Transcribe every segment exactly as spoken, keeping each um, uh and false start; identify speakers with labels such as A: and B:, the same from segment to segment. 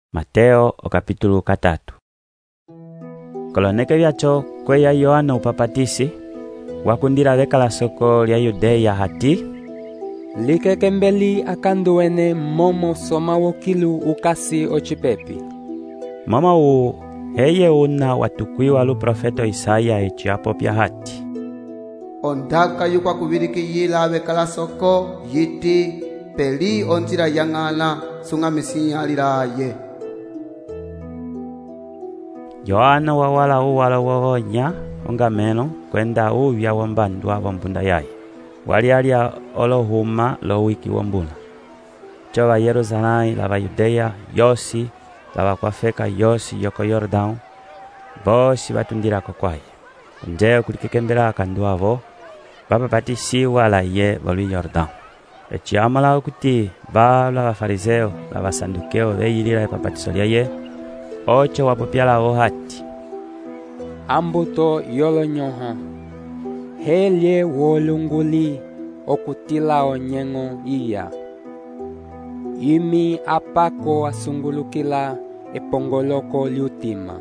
A: Mateo o kapitulu katatu. Koloneke vyacho kweya Yohana upapatisi wakundira vekala soko lya Yudeya hati
B: likekembeli akanduene momo soma wokilu ukasi ochipepi.
A: Mama u heye una watukwiwa lu profeto Isaya echiapo pya hati
C: ondaka yukwa kubiriki yila vekala soko yiti peli onzira yang'ala sungamisi aliraye.
A: Yohana wawala uwala wawonya ongameno kwenda uvya wambandwa wambunda yaye wali alia olohuma lo wiki wambuna chova Yerusalai lava Yudeya yosi lava kwafeka yosi yoko Yordão bosi batundira kokwaye nje kulikekembela akanduavo bapapatisiwa la ye volu Yordão echiamala okuti bala bafariseo lava sandukeo veyilila epapatiso lya ye ocho wapopyala o hati
B: ambuto yolonyoha helye wolunguli okutila onyengo iya imi apako asungulukila epongoloko liutima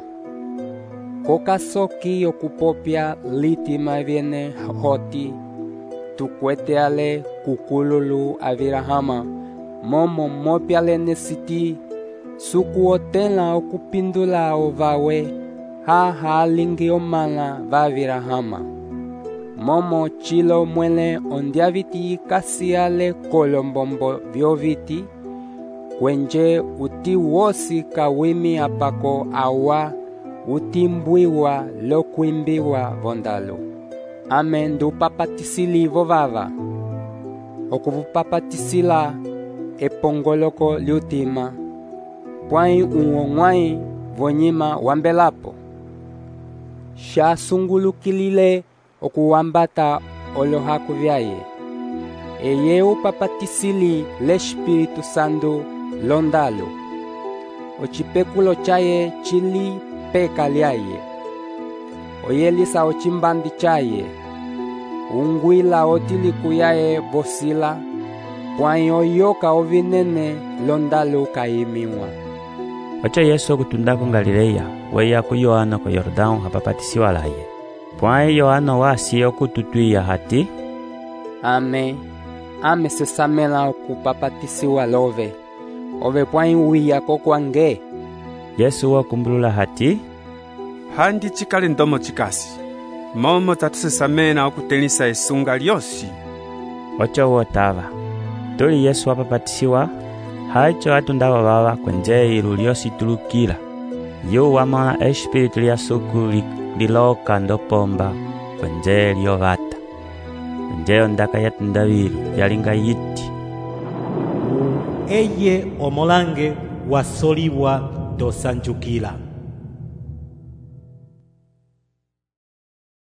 B: kokasoki okupopya litima viene hoti tukweteale kukululu avirahama momo mopyale nesiti suku otela okupindula ovawe ha halingi omala vavirahama momo chilo mwele ondiaviti kasiale kolombombo vyoviti kwenje uti wosi kawimi apako awa utimbwiwa lokwimbiwa vondalo ame ndupapatisili vovava okuvupapatisila epongoloko liutima pwai uongwai vonyima wambelapo sha sungulukilile okuwambata olohaku vyaye eye upapatisili l'Espiritu Santo londalo ochipekulo chaye chili peka lyaye oyelisa ochimbandi chaye ungwila otiliku yaye vosila pwai oyoka ovinene londalo kaimiwa.
A: Ocho Yesu okutundako Galileya weya ku Yohana ko Yordão hapapatisiwa laye pwai Yohana wasi okututwiya hati
B: ame ame sesamela okupapatisiwa love ove pwai wiya kokwange.
A: Yesu wakumbulula hati
D: handi chikale ndomo chikasi momo tatusesamena okutelisa esunga lyosi.
A: Ocho wotava tuli Yesu wapapatisiwa hacho atundava baba kwenje ilu lyosi tulukila yu wamana espiritu lya suku liloka ndopomba kwenje lyovata kwenje ondaka yatundavilu yalinga yiti
E: eye omolange wasolibwa dosanjukila.